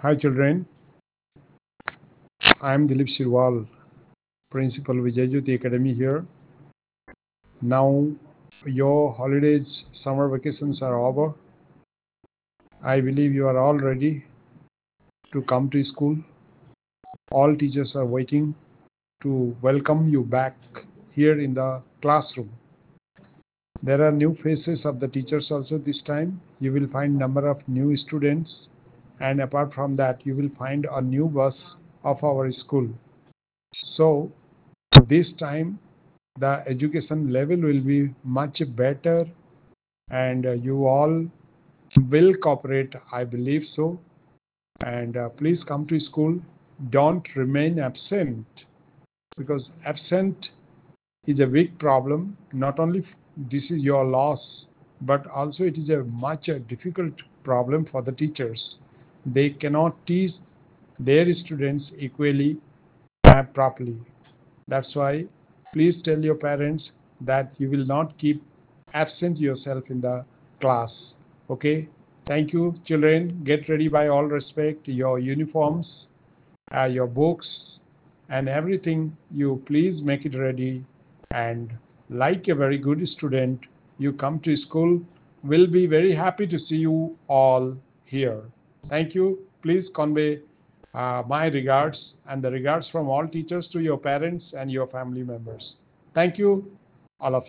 Hi children, I am Dilip Shirwal, Principal Vijayjyoti Academy here. Now your holidays, summer vacations are over. I believe you are all ready to come to school. All teachers are waiting to welcome you back here in the classroom. There are new faces of the teachers also this time. You will find number of new students, and apart from that you will find a new bus of our school. So this time the education level will be much better, and you all will cooperate, I believe so. And please come to school. Don't remain absent, because absent is a big problem. Not only this is your loss, but also it is a much difficult problem for the teachers. They cannot teach their students equally properly. That's why please tell your parents that you will not keep absent yourself in the class. Okay? Thank you, children. Get ready by all respect, your uniforms, your books, and everything. You please make it ready. And like a very good student, you come to school. We'll be very happy to see you all here. Thank you. Please convey my regards and the regards from all teachers to your parents and your family members. Thank you, all of you.